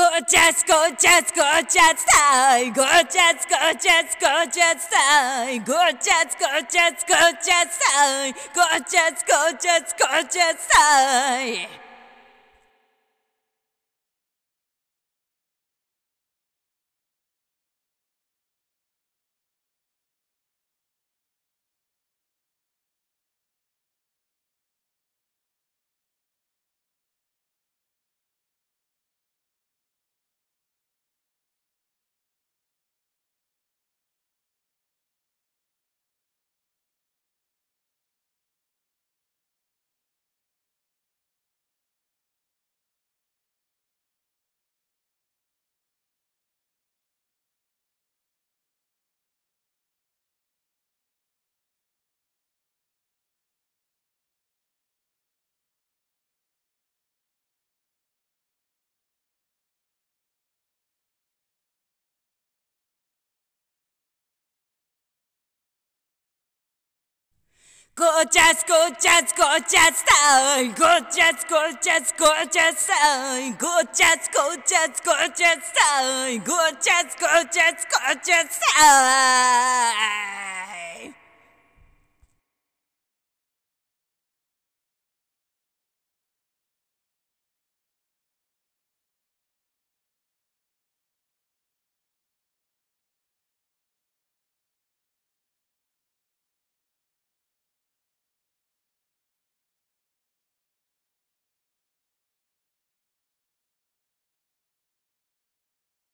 Gorgeous, gorgeous, gorgeous time. Gorgeous, gorgeous, gorgeous time. Gorgeous, gorgeous, gorgeous time. Gorgeous, gorgeous, gorgeous time. Gorgeous, gorgeous, gorgeous time. Gorgeous, gorgeous, gorgeous time. Gorgeous, gorgeous, gorgeous time. Gorgeous, gorgeous, gorgeous time.